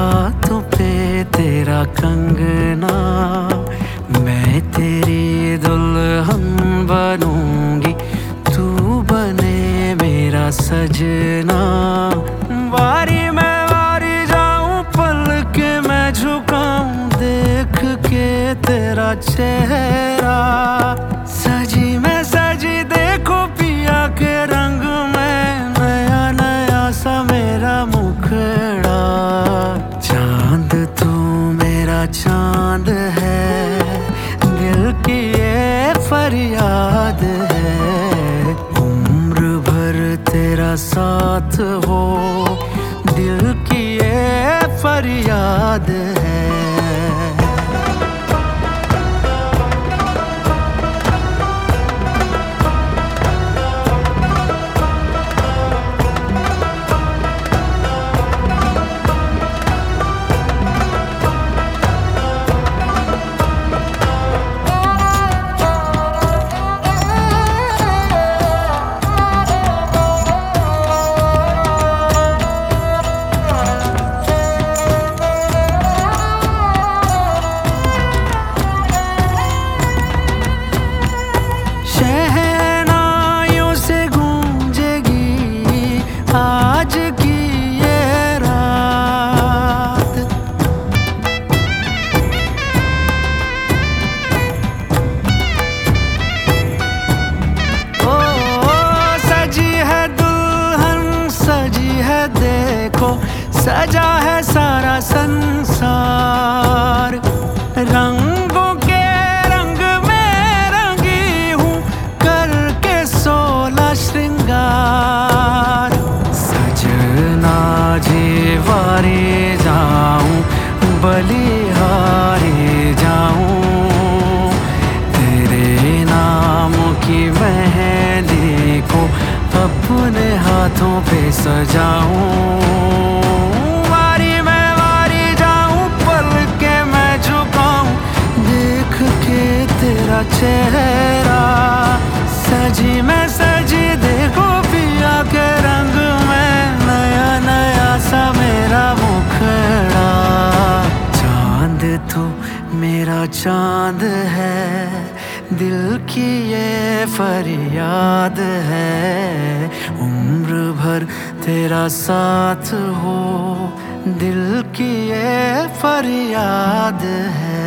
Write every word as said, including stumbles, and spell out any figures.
हाथों पे तेरा कंगना, मैं तेरी दुल्हन बनूंगी, तू बने मेरा सजना। वारी मैं वारी जाऊं, पल के मैं झुकाऊं, देख के तेरा चेहरा। सजी मैं सजी देखो पिया के रंग में, नया नया सा मेरा मुखड़ा। चांद तू मेरा चांद है, दिल की ये फरियाद है। उम्र भर तेरा साथ हो, दिल की ये फरियाद है। शहनाइयों से गूंजेगी आज की ये रात, ओ, ओ सजी है दुल्हन सजी है देखो, सजा है सारा संसार। रंगों के रंग में रंगी हूँ, करके सोलह श्रृंगार। सजना जीवारी जाऊं, बलिहारी जाऊं, तेरे नाम की मेहंदी को अपने हाथों पे सजाऊं। वारी मैं वारी जाऊं, पल के मैं झुकाऊं, देख के तेरा चेहरा। सजी मैं सजी देखो पिया के रंग में, नया नया सा मेरा मुखड़ा। चांद तू मेरा चांद है, दिल की ये फरियाद है। उम्र भर तेरा साथ हो, दिल की ये फरियाद है।